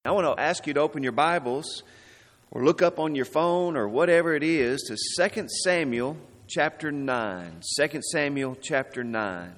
I want to ask you to open your Bibles or look up on your phone or whatever it is to 2 Samuel chapter 9. 2 Samuel chapter 9.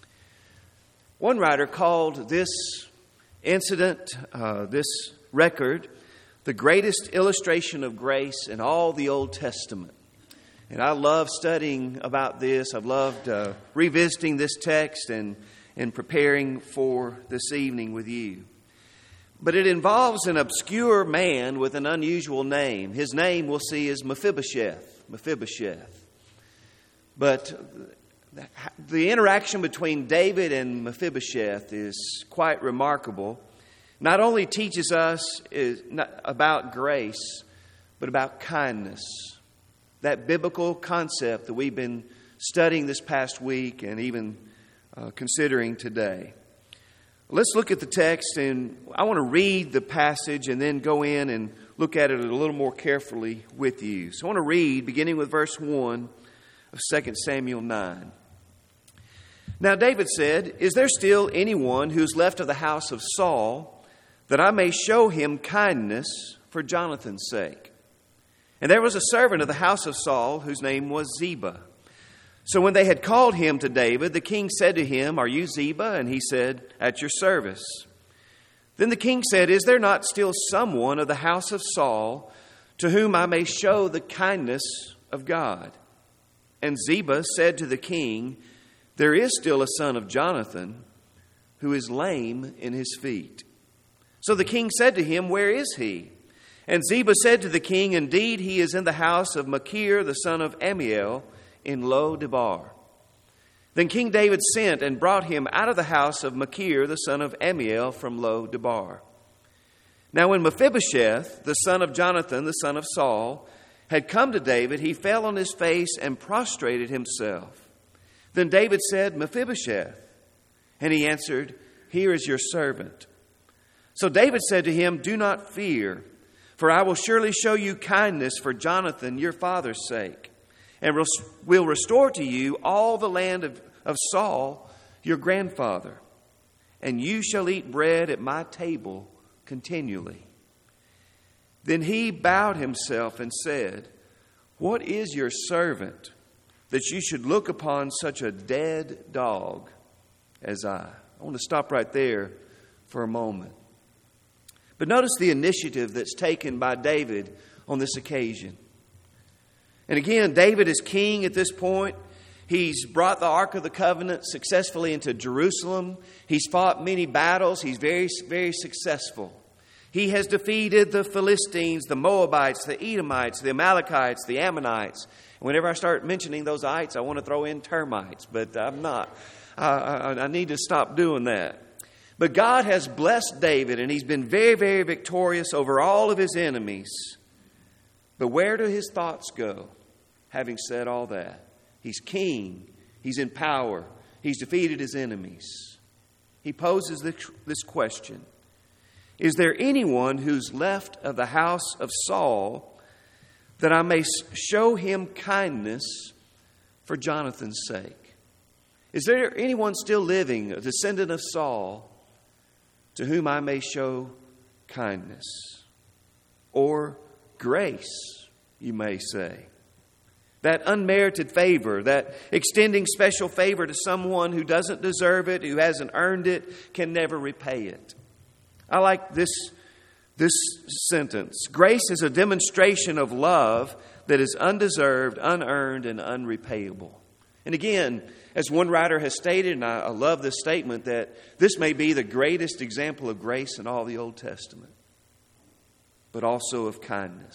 One writer called this incident, this record, the greatest illustration of grace in all the Old Testament. And I love studying about this. I've loved revisiting this text and preparing for this evening with you. But it involves an obscure man with an unusual name. His name, we'll see, is Mephibosheth. Mephibosheth. But the interaction between David and Mephibosheth is quite remarkable. Not only teaches us about grace, but about kindness. That biblical concept that we've been studying this past week and even considering today. Let's look at the text, and I want to read the passage and then go in and look at it a little more carefully with you. So I want to read, beginning with verse 1 of 2 Samuel 9. Now David said, "Is there still anyone who's left of the house of Saul, that I may show him kindness for Jonathan's sake? And there was a servant of the house of Saul whose name was Ziba. So when they had called him to David, the king said to him, 'Are you Ziba?' And he said, 'At your service.' Then the king said, 'Is there not still someone of the house of Saul to whom I may show the kindness of God?' And Ziba said to the king, 'There is still a son of Jonathan who is lame in his feet.' So the king said to him, 'Where is he?' And Ziba said to the king, 'Indeed, he is in the house of Machir, the son of Ammiel, in Lo-debar.' Then King David sent and brought him out of the house of Machir, the son of Ammiel, from Lo-debar. Now when Mephibosheth, the son of Jonathan, the son of Saul, had come to David, he fell on his face and prostrated himself. Then David said, 'Mephibosheth.' And he answered, 'Here is your servant.' So David said to him, 'Do not fear, for I will surely show you kindness for Jonathan, your father's sake, and will restore to you all the land of Saul, your grandfather. And you shall eat bread at my table continually.' Then he bowed himself and said, 'What is your servant that you should look upon such a dead dog as I?'" I want to stop right there for a moment. But notice the initiative that's taken by David on this occasion. And again, David is king at this point. He's brought the Ark of the Covenant successfully into Jerusalem. He's fought many battles. He's very, very successful. He has defeated the Philistines, the Moabites, the Edomites, the Amalekites, the Ammonites. And whenever I start mentioning those ites, I want to throw in termites, but I'm not. I need to stop doing that. But God has blessed David, and he's been very, very victorious over all of his enemies. But where do his thoughts go, having said all that? He's king. He's in power. He's defeated his enemies. He poses this question: "Is there anyone who's left of the house of Saul that I may show him kindness for Jonathan's sake? Is there anyone still living, a descendant of Saul, to whom I may show kindness?" Or grace, you may say. That unmerited favor, that extending special favor to someone who doesn't deserve it, who hasn't earned it, can never repay it. I like this sentence. Grace is a demonstration of love that is undeserved, unearned, and unrepayable. And again, as one writer has stated, and I love this statement, that this may be the greatest example of grace in all the Old Testament, but also of kindness.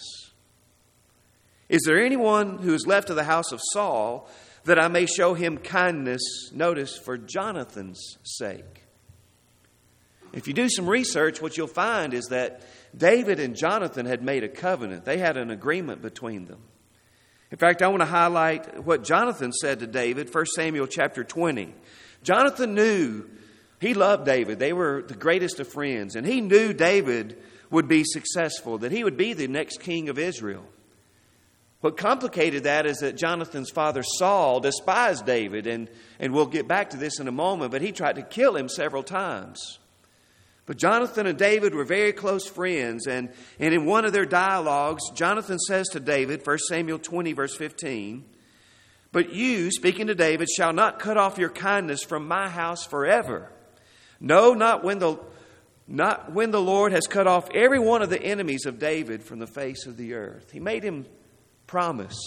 "Is there anyone who is left of the house of Saul that I may show him kindness," notice, "for Jonathan's sake?" If you do some research, what you'll find is that David and Jonathan had made a covenant. They had an agreement between them. In fact, I want to highlight what Jonathan said to David, 1 Samuel chapter 20. Jonathan knew, he loved David. They were the greatest of friends. And he knew David would be successful, that he would be the next king of Israel. What complicated that is that Jonathan's father Saul despised David. And we'll get back to this in a moment, but he tried to kill him several times. But Jonathan and David were very close friends, and in one of their dialogues, Jonathan says to David, 1 Samuel 20, verse 15, "But you," speaking to David, "shall not cut off your kindness from my house forever. No, not when the Lord has cut off every one of the enemies of David from the face of the earth." He made him promise.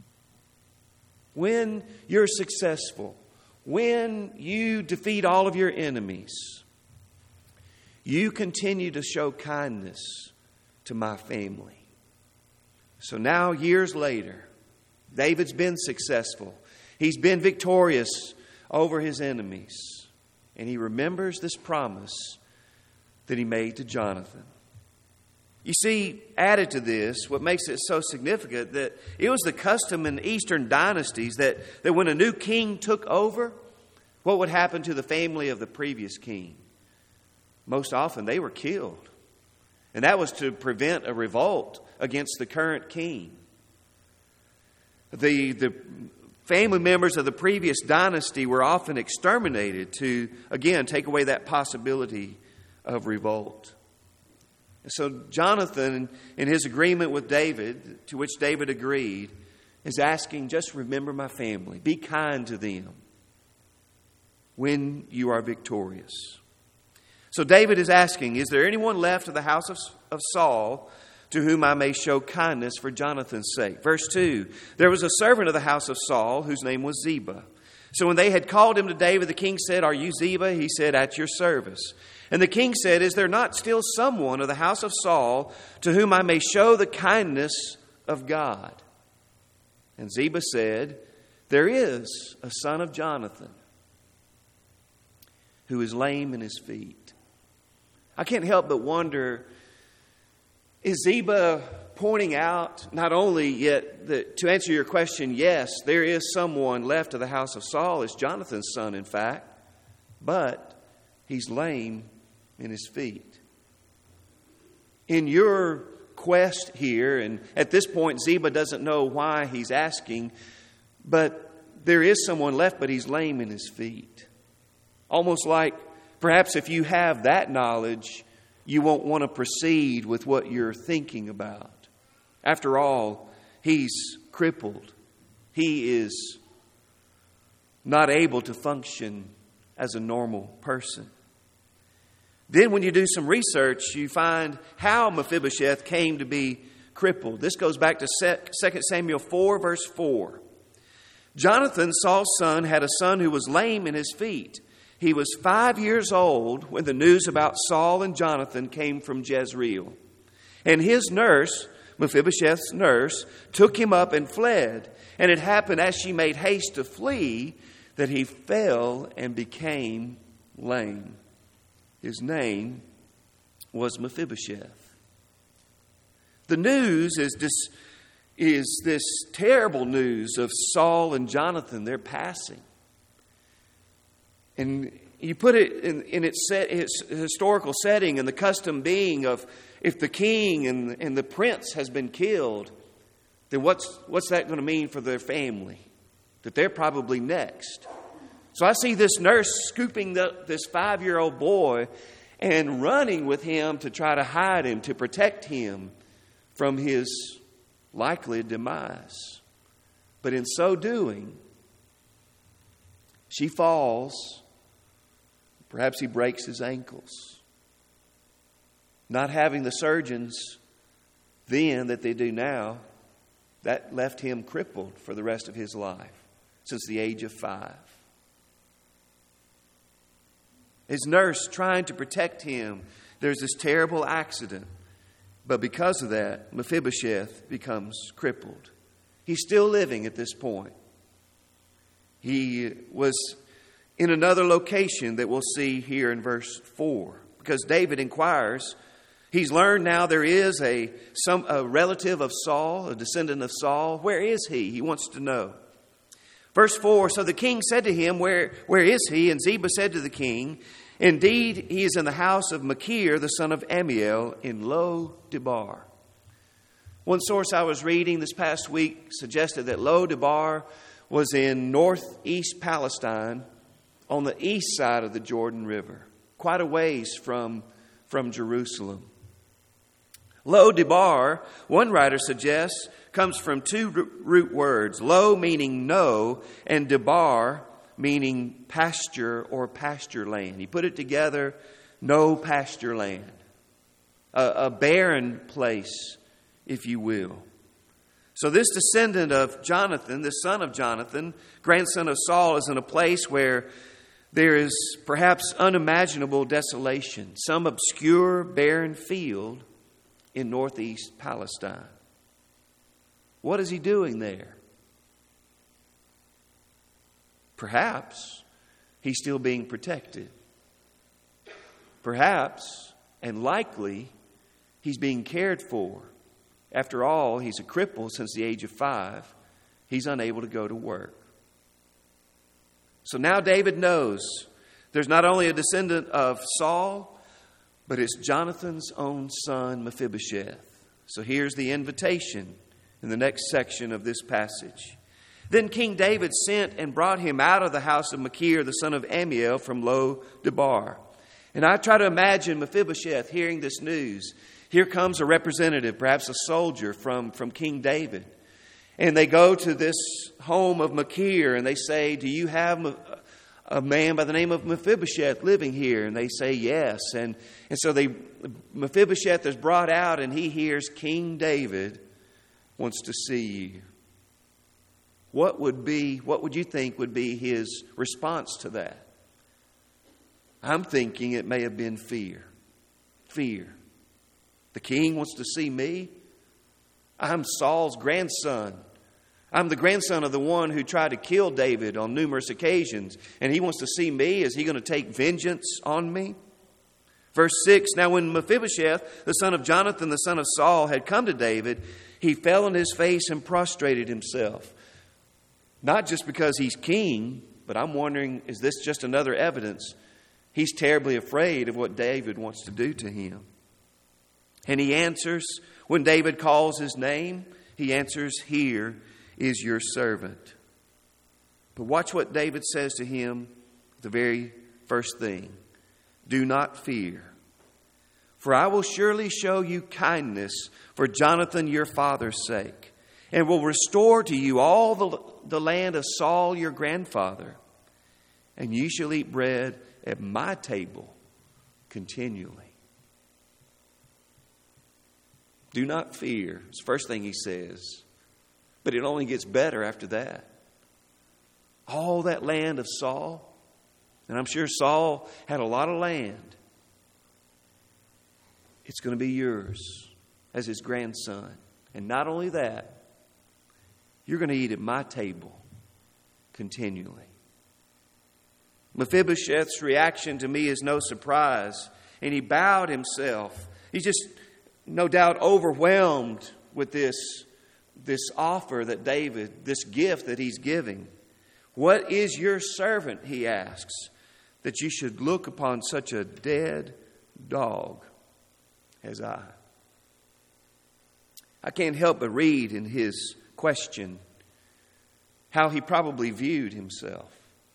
When you're successful, when you defeat all of your enemies, you continue to show kindness to my family. So now, years later, David's been successful. He's been victorious over his enemies. And he remembers this promise that he made to Jonathan. You see, added to this, what makes it so significant, that it was the custom in Eastern dynasties that when a new king took over, what would happen to the family of the previous king? Most often they were killed. And that was to prevent a revolt against the current king. The family members of the previous dynasty were often exterminated to, again, take away that possibility of revolt. And so Jonathan, in his agreement with David, to which David agreed, is asking, just remember my family. Be kind to them when you are victorious. So David is asking, is there anyone left of the house of Saul to whom I may show kindness for Jonathan's sake? Verse 2, there was a servant of the house of Saul whose name was Ziba. So when they had called him to David, the king said, "Are you Ziba?" He said, "At your service." And the king said, "Is there not still someone of the house of Saul to whom I may show the kindness of God?" And Ziba said, "There is a son of Jonathan who is lame in his feet." I can't help but wonder, is Ziba pointing out not only yet that, to answer your question, yes, there is someone left of the house of Saul, it's Jonathan's son, in fact, but he's lame in his feet. In your quest here, and at this point Ziba doesn't know why he's asking, but there is someone left, but he's lame in his feet. Almost like perhaps if you have that knowledge, you won't want to proceed with what you're thinking about. After all, he's crippled. He is not able to function as a normal person. Then when you do some research, you find how Mephibosheth came to be crippled. This goes back to 2 Samuel 4, verse 4. Jonathan, Saul's son, had a son who was lame in his feet. He was 5 years old when the news about Saul and Jonathan came from Jezreel. And his nurse, Mephibosheth's nurse, took him up and fled. And it happened as she made haste to flee that he fell and became lame. His name was Mephibosheth. The news is this terrible news of Saul and Jonathan, their passing. And you put it in its historical setting, and the custom being of if the king and the prince has been killed, then what's that going to mean for their family? That they're probably next. So I see this nurse scooping this 5-year-old boy and running with him to try to hide him, to protect him from his likely demise. But in so doing, she falls. Perhaps he breaks his ankles. Not having the surgeons then that they do now, that left him crippled for the rest of his life, since the age of 5. His nurse trying to protect him, there's this terrible accident. But because of that, Mephibosheth becomes crippled. He's still living at this point. He was in another location that we'll see here in verse 4. Because David inquires, he's learned now there is a relative of Saul, a descendant of Saul. Where is he? He wants to know. Verse 4, so the king said to him, Where is he? And Ziba said to the king, Indeed, he is in the house of Machir, the son of Amiel, in Lo-debar. One source I was reading this past week suggested that Lo-debar was in northeast Palestine on the east side of the Jordan River, quite a ways from from Jerusalem. Lo Debar, one writer suggests, comes from two root words. Lo meaning no, and Debar meaning pasture or pasture land. He put it together, no pasture land. A barren place, if you will. So this descendant of Jonathan, the son of Jonathan, grandson of Saul, is in a place where there is perhaps unimaginable desolation, some obscure barren field in northeast Palestine. What is he doing there? Perhaps he's still being protected. Perhaps, and likely, he's being cared for. After all, he's a cripple since the age of 5. He's unable to go to work. So now David knows there's not only a descendant of Saul, but it's Jonathan's own son, Mephibosheth. So here's the invitation in the next section of this passage. Then King David sent and brought him out of the house of Machir, the son of Ammiel, from Lo Debar. And I try to imagine Mephibosheth hearing this news. Here comes a representative, perhaps a soldier from King David. And they go to this home of Machir and they say, do you have a man by the name of Mephibosheth living here? And they say yes. And so Mephibosheth is brought out and he hears King David wants to see you. What would you think would be his response to that? I'm thinking it may have been fear. Fear. The king wants to see me. I'm Saul's grandson. I'm the grandson of the one who tried to kill David on numerous occasions. And he wants to see me. Is he going to take vengeance on me? Verse 6, now when Mephibosheth, the son of Jonathan, the son of Saul, had come to David, he fell on his face and prostrated himself. Not just because he's king, but I'm wondering, is this just another evidence? He's terribly afraid of what David wants to do to him. And he answers, when David calls his name, he answers, here is your servant. But watch what David says to him, the very first thing. Do not fear, for I will surely show you kindness for Jonathan your father's sake, and will restore to you all the land of Saul your grandfather, and ye shall eat bread at my table continually. Do not fear. It's the first thing he says. But it only gets better after that. All that land of Saul, and I'm sure Saul had a lot of land, it's going to be yours as his grandson. And not only that, you're going to eat at my table continually. Mephibosheth's reaction to me is no surprise. And he bowed himself. He's just, no doubt, overwhelmed with this offer that David, this gift that he's giving. What is your servant, he asks, that you should look upon such a dead dog as I? I can't help but read in his question how he probably viewed himself.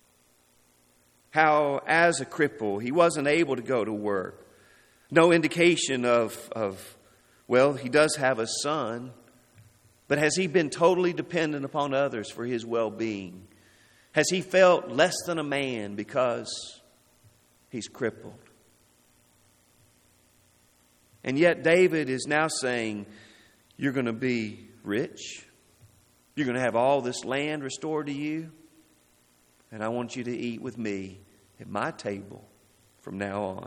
How, as a cripple, he wasn't able to go to work. No indication of well, he does have a son, but has he been totally dependent upon others for his well-being? Has he felt less than a man because he's crippled? And yet David is now saying, you're going to be rich. You're going to have all this land restored to you. And I want you to eat with me at my table from now on.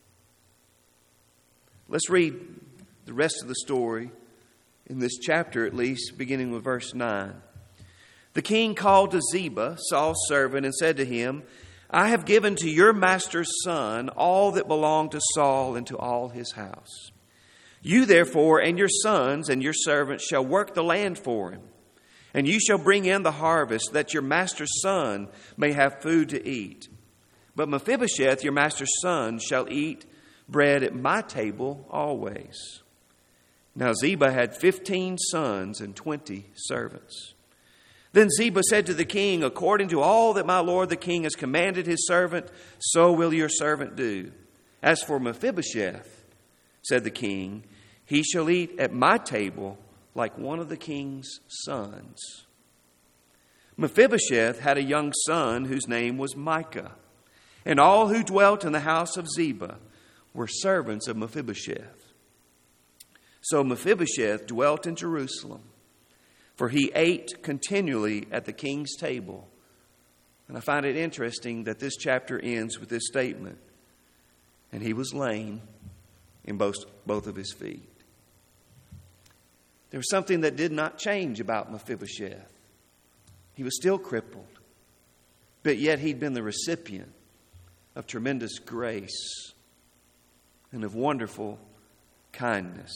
Let's read the rest of the story in this chapter, at least, beginning with verse 9. The king called to Ziba, Saul's servant, and said to him, I have given to your master's son all that belonged to Saul and to all his house. You therefore and your sons and your servants shall work the land for him, and you shall bring in the harvest, that your master's son may have food to eat. But Mephibosheth, your master's son, shall eat bread at my table always. Now Ziba had 15 sons and 20 servants. Then Ziba said to the king, according to all that my lord the king has commanded his servant, so will your servant do. As for Mephibosheth, said the king, he shall eat at my table like one of the king's sons. Mephibosheth had a young son whose name was Micah, and all who dwelt in the house of Ziba were servants of Mephibosheth. So Mephibosheth dwelt in Jerusalem, for he ate continually at the king's table. And I find it interesting that this chapter ends with this statement, and he was lame in both of his feet. There was something that did not change about Mephibosheth. He was still crippled, but yet he'd been the recipient of tremendous grace and of wonderful kindness.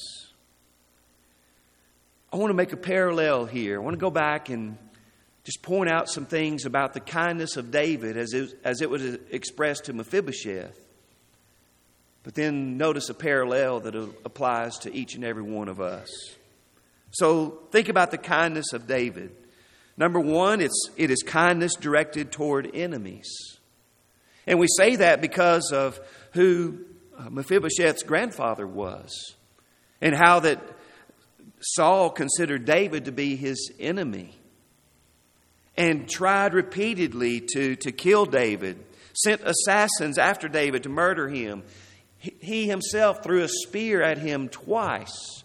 I want to make a parallel here. I want to go back and just point out some things about the kindness of David as it was expressed to Mephibosheth. But then notice a parallel that applies to each and every one of us. So think about the kindness of David. Number one, it is kindness directed toward enemies. And we say that because of who Mephibosheth's grandfather was, and how that Saul considered David to be his enemy and tried repeatedly to kill David, sent assassins after David to murder him. He himself threw a spear at him twice,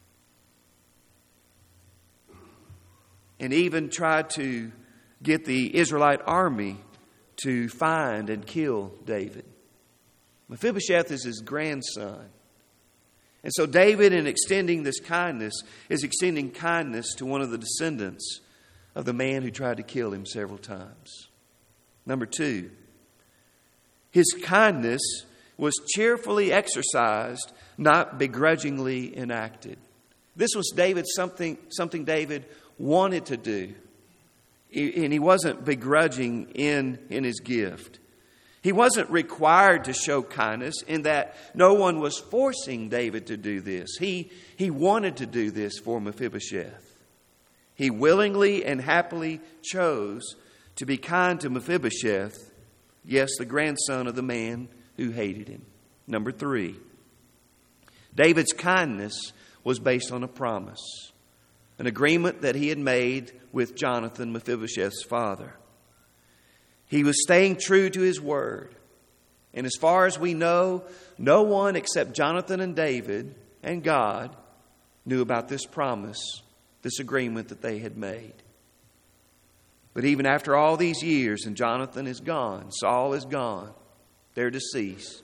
and even tried to get the Israelite army to find and kill David. Mephibosheth is his grandson. And so David, in extending this kindness, is extending kindness to one of the descendants of the man who tried to kill him several times. Number two, his kindness was cheerfully exercised, not begrudgingly enacted. This was something David wanted to do. And he wasn't begrudging in his gift. He wasn't required to show kindness in that no one was forcing David to do this. He wanted to do this for Mephibosheth. He willingly and happily chose to be kind to Mephibosheth, yes, the grandson of the man who hated him. Number three, David's kindness was based on a promise, an agreement that he had made with Jonathan, Mephibosheth's father. He was staying true to his word. And as far as we know, no one except Jonathan and David and God knew about this promise, this agreement that they had made. But even after all these years, and Jonathan is gone, Saul is gone, they're deceased,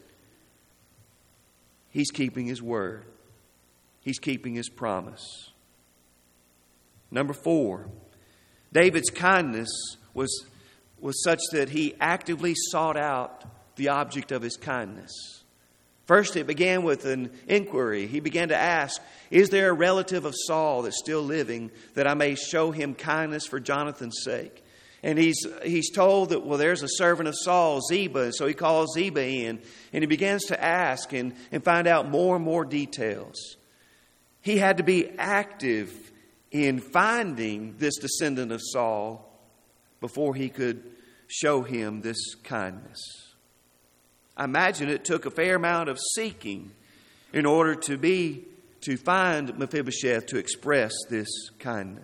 he's keeping his word. He's keeping his promise. Number four, David's kindness was such that he actively sought out the object of his kindness. First, it began with an inquiry. He began to ask, is there a relative of Saul that's still living that I may show him kindness for Jonathan's sake? And he's told that, well, there's a servant of Saul, Ziba. And so he calls Ziba in, and he begins to ask and find out more and more details. He had to be active in finding this descendant of Saul before he could show him this kindness. I imagine it took a fair amount of seeking in order to find Mephibosheth to express this kindness.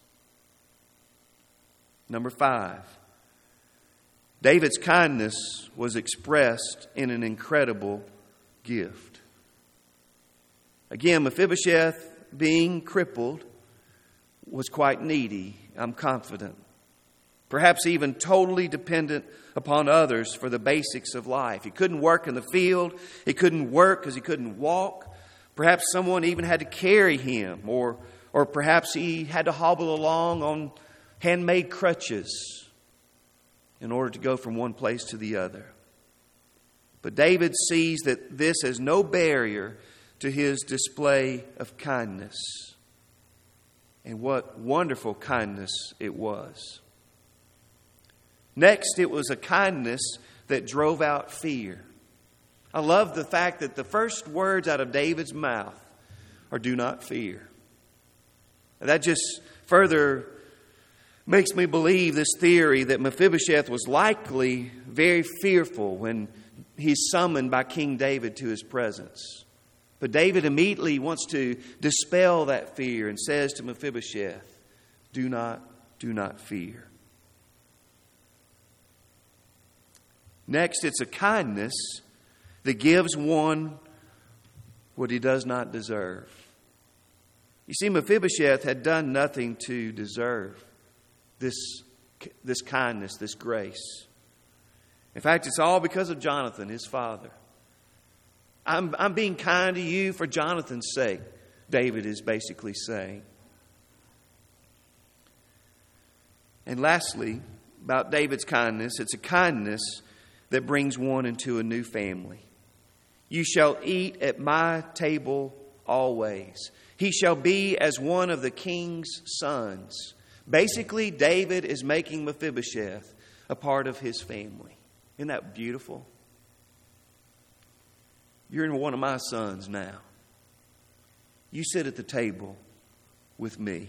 Number five, David's kindness was expressed in an incredible gift. Again, Mephibosheth, being crippled, was quite needy, I'm confident. Perhaps even totally dependent upon others for the basics of life. He couldn't work in the field. He couldn't work because he couldn't walk. Perhaps someone even had to carry him, or perhaps he had to hobble along on handmade crutches in order to go from one place to the other. But David sees that this as no barrier to his display of kindness. And what wonderful kindness it was. Next, it was a kindness that drove out fear. I love the fact that the first words out of David's mouth are, "Do not fear." And that just further makes me believe this theory that Mephibosheth was likely very fearful when he's summoned by King David to his presence. But David immediately wants to dispel that fear and says to Mephibosheth, do not fear. Next, it's a kindness that gives one what he does not deserve. You see, Mephibosheth had done nothing to deserve this kindness, this grace. In fact, it's all because of Jonathan, his father. I'm being kind to you for Jonathan's sake, David is basically saying. And lastly, about David's kindness, it's a kindness that brings one into a new family. You shall eat at my table always. He shall be as one of the king's sons. Basically, David is making Mephibosheth a part of his family. Isn't that beautiful? You're one of my sons now. You sit at the table with me.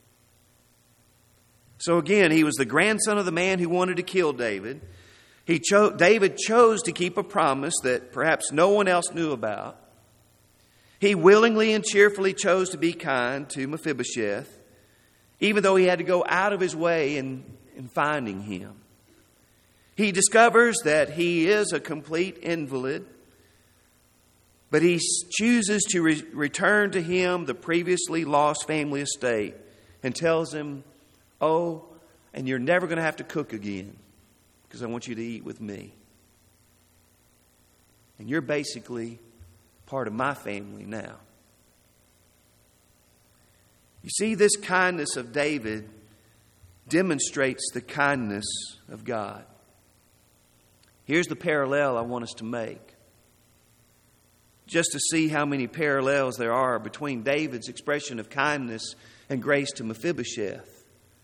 So again, he was the grandson of the man who wanted to kill David. David chose to keep a promise that perhaps no one else knew about. He willingly and cheerfully chose to be kind to Mephibosheth, even though he had to go out of his way in finding him. He discovers that he is a complete invalid, but he chooses to return to him the previously lost family estate and tells him, oh, and you're never going to have to cook again because I want you to eat with me. And you're basically part of my family now. You see, this kindness of David demonstrates the kindness of God. Here's the parallel I want us to make, just to see how many parallels there are between David's expression of kindness and grace to Mephibosheth,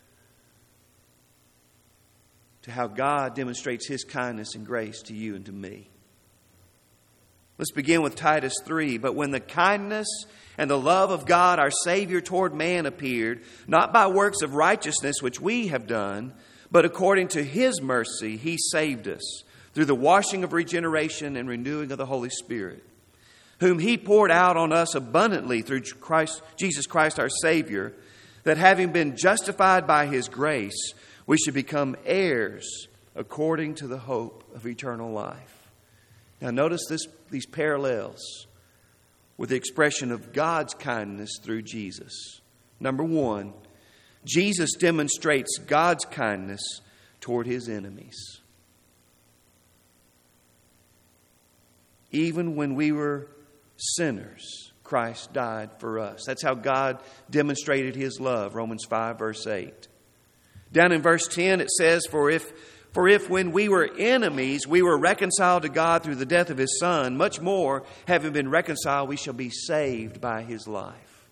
to how God demonstrates His kindness and grace to you and to me. Let's begin with Titus 3. But when the kindness and the love of God our Savior toward man appeared, not by works of righteousness which we have done, but according to His mercy He saved us, through the washing of regeneration and renewing of the Holy Spirit, whom He poured out on us abundantly through Jesus Christ our Savior, that having been justified by His grace, we should become heirs according to the hope of eternal life. Now notice these parallels with the expression of God's kindness through Jesus. Number one, Jesus demonstrates God's kindness toward His enemies. Even when we were sinners, Christ died for us. That's how God demonstrated His love, Romans 5, verse 8. Down in verse 10 it says, For if when we were enemies, we were reconciled to God through the death of His Son, much more, having been reconciled, we shall be saved by His life.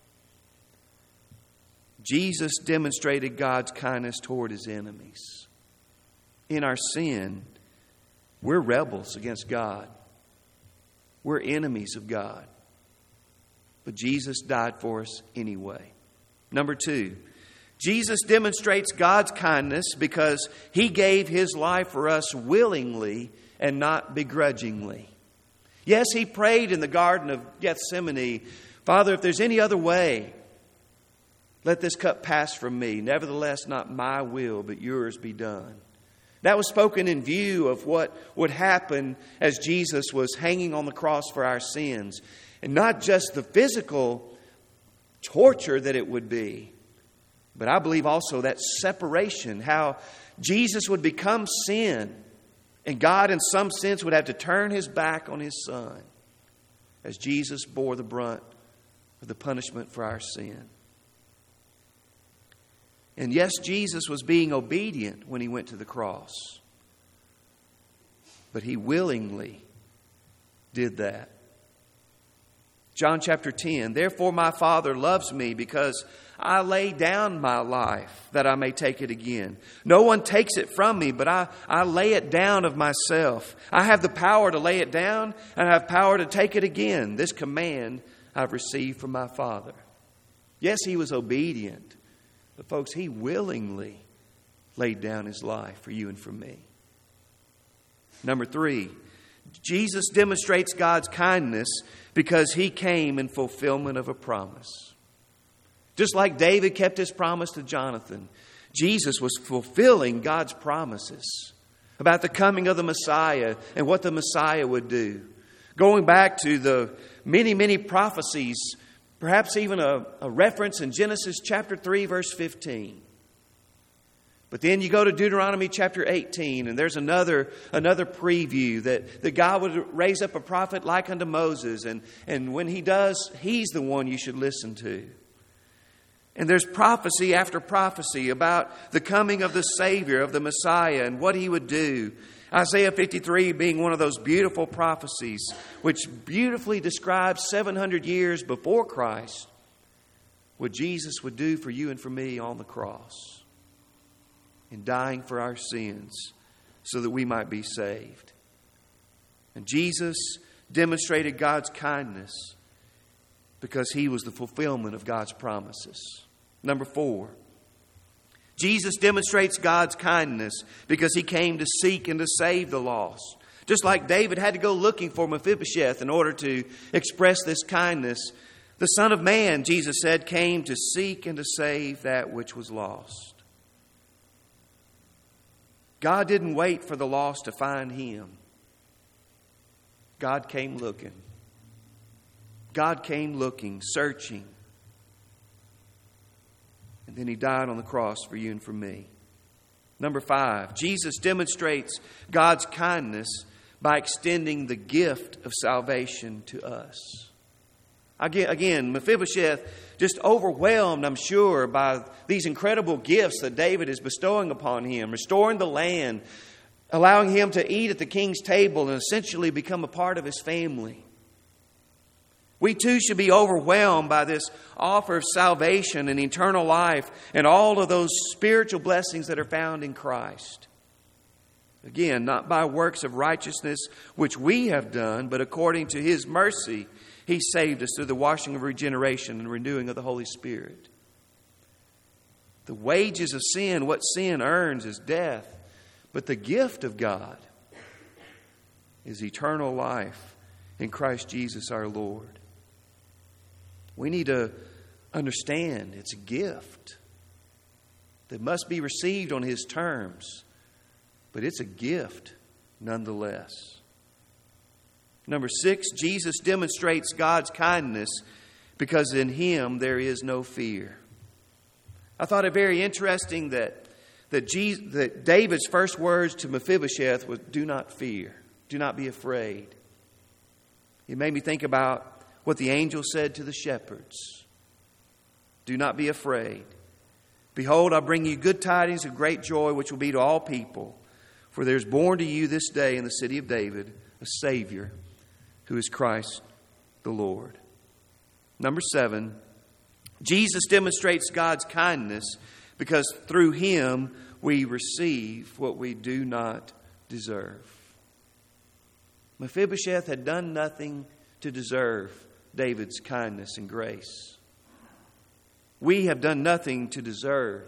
Jesus demonstrated God's kindness toward His enemies. In our sin, we're rebels against God. We're enemies of God. But Jesus died for us anyway. Number two, Jesus demonstrates God's kindness because He gave His life for us willingly and not begrudgingly. Yes, He prayed in the Garden of Gethsemane, Father, if there's any other way, let this cup pass from me. Nevertheless, not my will, but yours be done. That was spoken in view of what would happen as Jesus was hanging on the cross for our sins. And not just the physical torture that it would be, but I believe also that separation, how Jesus would become sin, and God in some sense would have to turn His back on His Son as Jesus bore the brunt of the punishment for our sin. And yes, Jesus was being obedient when He went to the cross, but He willingly did that. John chapter 10, Therefore my Father loves me because I lay down my life that I may take it again. No one takes it from me, but I lay it down of myself. I have the power to lay it down and I have power to take it again. This command I've received from my Father. Yes, He was obedient, but folks, He willingly laid down His life for you and for me. Number three, Jesus demonstrates God's kindness because He came in fulfillment of a promise. Just like David kept his promise to Jonathan, Jesus was fulfilling God's promises about the coming of the Messiah and what the Messiah would do. Going back to the many, many prophecies, perhaps even a reference in Genesis chapter 3, verse 15. But then you go to Deuteronomy chapter 18, and there's another preview that God would raise up a prophet like unto Moses. And when He does, He's the one you should listen to. And there's prophecy after prophecy about the coming of the Savior, of the Messiah, and what He would do. Isaiah 53 being one of those beautiful prophecies, which beautifully describes 700 years before Christ, what Jesus would do for you and for me on the cross, in dying for our sins so that we might be saved. And Jesus demonstrated God's kindness because He was the fulfillment of God's promises. Number 4, Jesus demonstrates God's kindness because He came to seek and to save the lost. Just like David had to go looking for Mephibosheth in order to express this kindness, the Son of Man, Jesus said, came to seek and to save that which was lost. God didn't wait for the lost to find Him. God came looking. God came looking, searching. And then He died on the cross for you and for me. Number 5, Jesus demonstrates God's kindness by extending the gift of salvation to us. Again, Mephibosheth just overwhelmed, I'm sure, by these incredible gifts that David is bestowing upon him, restoring the land, allowing him to eat at the king's table and essentially become a part of his family. We too should be overwhelmed by this offer of salvation and eternal life and all of those spiritual blessings that are found in Christ. Again, not by works of righteousness which we have done, but according to His mercy, He saved us through the washing of regeneration and renewing of the Holy Spirit. The wages of sin, what sin earns, is death. But the gift of God is eternal life in Christ Jesus our Lord. We need to understand it's a gift that must be received on His terms. But it's a gift nonetheless. Number 6, Jesus demonstrates God's kindness because in Him there is no fear. I thought it very interesting that David's first words to Mephibosheth was, "Do not fear, do not be afraid." It made me think about what the angel said to the shepherds. "Do not be afraid. Behold, I bring you good tidings of great joy, which will be to all people. For there is born to you this day in the city of David a Savior, who is Christ the Lord." Number 7, Jesus demonstrates God's kindness because through Him we receive what we do not deserve. Mephibosheth had done nothing to deserve David's kindness and grace. We have done nothing to deserve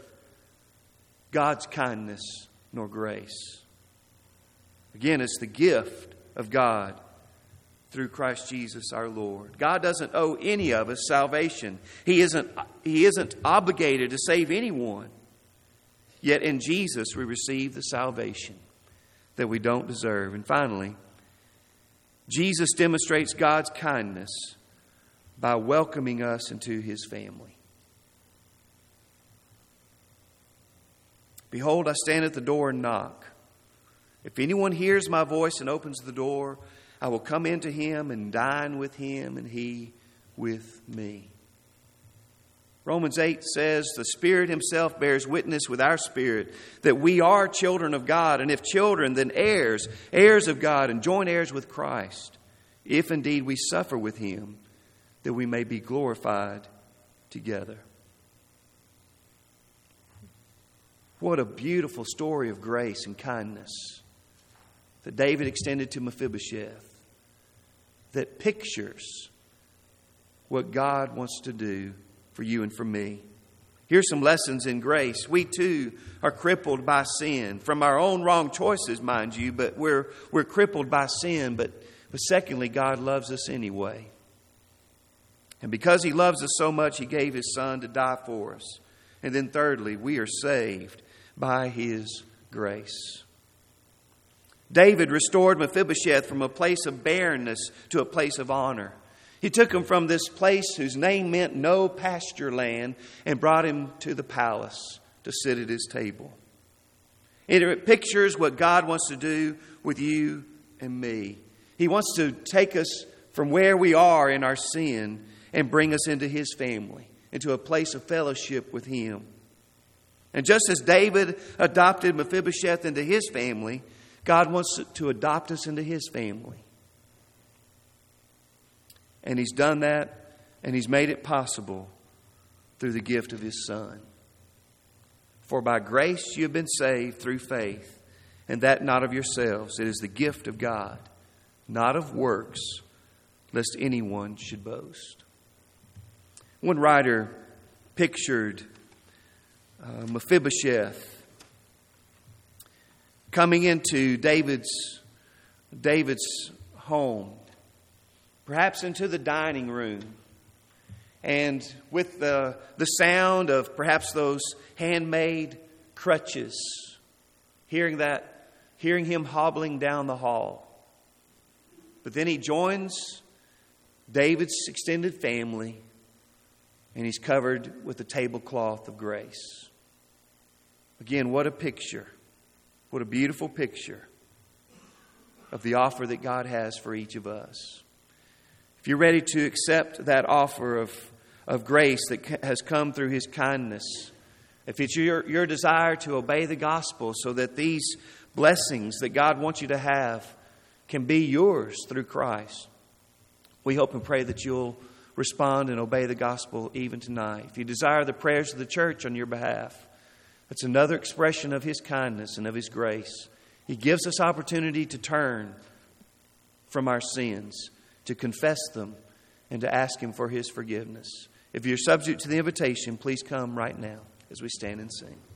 God's kindness nor grace. Again, it's the gift of God through Christ Jesus our Lord. God doesn't owe any of us salvation. He isn't obligated to save anyone. Yet in Jesus we receive the salvation that we don't deserve. And finally, Jesus demonstrates God's kindness by welcoming us into His family. "Behold, I stand at the door and knock. If anyone hears my voice and opens the door, I will come into him and dine with him and he with me." Romans 8 says, "The Spirit Himself bears witness with our spirit that we are children of God, and if children, then heirs, heirs of God, and joint heirs with Christ, if indeed we suffer with Him, that we may be glorified together." What a beautiful story of grace and kindness that David extended to Mephibosheth, that pictures what God wants to do for you and for me. Here's some lessons in grace. We too are crippled by sin, from our own wrong choices, mind you, but we're crippled by sin. But secondly, God loves us anyway. And because He loves us so much, He gave His Son to die for us. And then thirdly, we are saved by His grace. David restored Mephibosheth from a place of barrenness to a place of honor. He took him from this place whose name meant no pasture land and brought him to the palace to sit at His table. It pictures what God wants to do with you and me. He wants to take us from where we are in our sin and bring us into His family, into a place of fellowship with Him. And just as David adopted Mephibosheth into his family, God wants to adopt us into His family. And He's done that, and He's made it possible through the gift of His Son. For by grace you have been saved through faith, and that not of yourselves. It is the gift of God, not of works, lest anyone should boast. One writer pictured Mephibosheth coming into David's home, perhaps into the dining room, and with the sound of perhaps those handmade crutches, hearing him hobbling down the hall. But then he joins David's extended family, and he's covered with the tablecloth of grace. Again, what a picture. What a beautiful picture of the offer that God has for each of us. If you're ready to accept that offer of grace that has come through His kindness, if it's your desire to obey the gospel so that these blessings that God wants you to have can be yours through Christ, we hope and pray that you'll respond and obey the gospel even tonight. If you desire the prayers of the church on your behalf, that's another expression of His kindness and of His grace. He gives us opportunity to turn from our sins, to confess them, and to ask Him for His forgiveness. If you're subject to the invitation, please come right now as we stand and sing.